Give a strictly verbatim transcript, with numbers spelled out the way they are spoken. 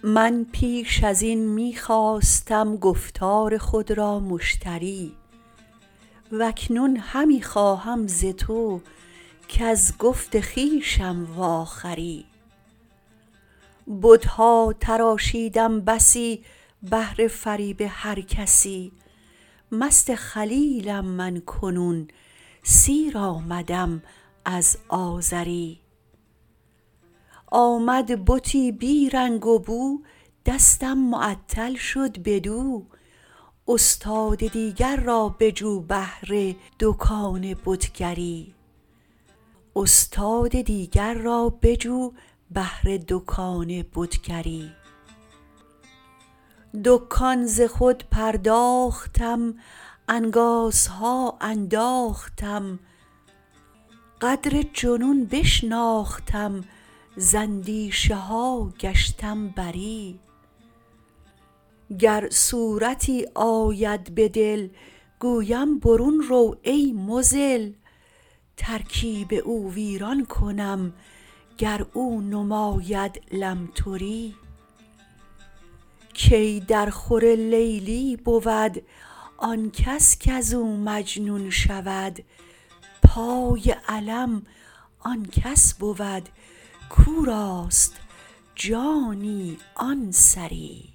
من پیش ازین می خواستم گفتار خود را مشتری واکنون همی خواهم ز تو کز گفت خویشم وا خری بتها تراشیدم بسی بهر فریب هر کسی مست خلیلم من کنون سیر آمدم از آزری آمد بتی بی رنگ و بو دستم معطل شد بدو استاد دیگر را بجو بهر دکان بتگری دکان ز خود پرداختم انگازها انداختم قدر جنون بشناختم ز اندیشه ها گشتم بری گر صورتی آید به دل گویم برون رو ای مضل ترکیب او ویران کنم گر او نماید لمتری کی در خور لیلی بود آن کس کزو مجنون شود پای علم آن کس بود کو راست جانی آن سری